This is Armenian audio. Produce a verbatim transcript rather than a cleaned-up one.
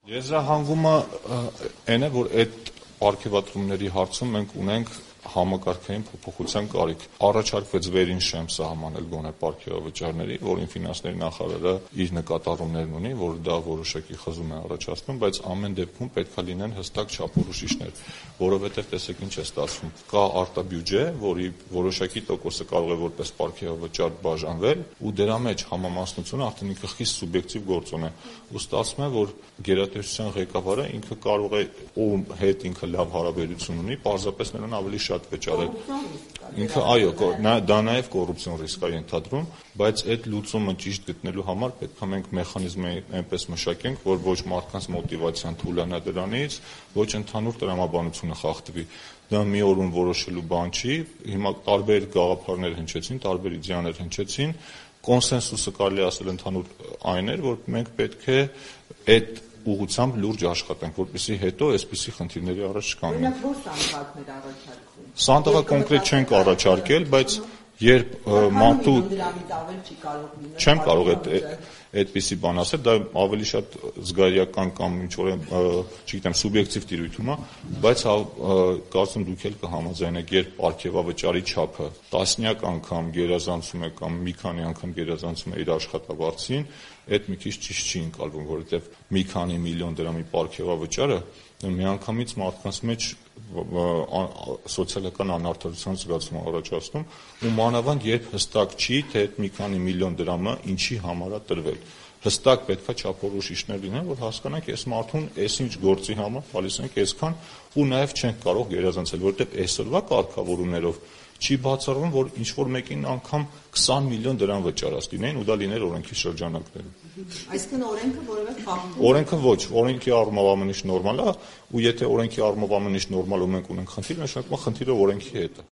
Եզրահանգումը այն է, որ այդ պարգևատրումների հարցում մենք ունենք համակարգային փոփոխության կարիք։ Առաջարկվեց վերին շեմ սահմանել գոնե պարգևավճարների, որին ֆինանսների նախարարը իր նկատառումներն ունի, որ դա որոշակի խզում է առաջացնում, բայց ամեն դեպքում պետք է լինեն հստակ չափորոշիչներ, որովհետև տեսեք ինչ է ստացվում։ Կա արտաբյուջե, որի որոշակի տոկոսը կարող է որպես պարգևավճար բաժանվել, ու դրա մեջ համամասնությունը արդեն ինքը խիստ սուբյեկտիվ գործոն է։ Ու ստացվում է, որ գերատեսչության ղեկավարը ինքը կարող է, ում հետ ինքը լավ հարաբերություն ունի, պարզապես նրան ավելի շատ վճարել։ Ինքը այո, դա նաև կոռուպցիոն ռիսկ է ենթադրում, բայց այդ լուծումը ճիշտ գտնելու համար պետք է մենք մեխանիզմը այնպես մշակենք, որ ոչ մարդկանց մոտիվացիան թուլանա դրանից, ոչ ընդհանուր տրամաբանությունը խախտվի։ Դա մի օրում որոշելու բան չի, հիմա տարբեր գաղափարներ հնչեցին, տարբեր իդեաներ հնչեցին, կոնսենսուսը կարելի ասել ընդհանուր այն էր, որ մենք պետք է այդ ուղղությամբ լուրջ աշխատենք, որպեսզի հետո այսպիսի խնդիրների առաջ չկանգնենք։ Օրինակ ո՞ր սանդղակներ առաջարկվում։ Սանդղակ կոնկրետ չենք առաջարկել, բայց երբ մարդու չեմ կարող այդ այդպիսի բան ասել, դա ավելի շատ զգայարական կամ ինչ-որ չգիտեմ սուբյեկտիվ տիրույթում է, բայց կարծում դուք էլ կհամաձայնեք, երբ պարգևավճարի չափը տասնյակ անգամ գերազանցում է կամ մի քանի անգամ գերազանցում է իր աշխատավարձին, այդ մի քիչ ճիշտ չի ընկալվում, որովհետև մի քանի միլիոն դրամի պարգևավճարը միանգամից մարդկանց մեջ սոցիալական անարդարության զգացում առաջացնում ու մանավանդ երբ հստակ չի, թե այդ մի քանի միլիոն դրամը ինչի համար է տրվել։ Հստակ պետք է չափորոշիչներ լինեն, որ հասկանանք այս մարդուն այսինչ գործի համար տալիս ենք այսքան ու նաև չենք կարող գերազանցել, որովհետև այսօրվա կարգավորումներով չի բացառվում, որ ինչ-որ մեկին անգամ քսան միլիոն դրամ վճարած լինեն ու դա լիներ օրենքի շրջանակներում։ Այսինքն օրենքը որևէ խախտում։ Օրենքը ոչ, օրենքի առումով ամեն ինչ նորմալ է, ու եթե օրենքի առումով ամեն ինչ նորմալ ու մենք ունենք խնդիր, նշանակում է խնդիրը օրենքի հետ է։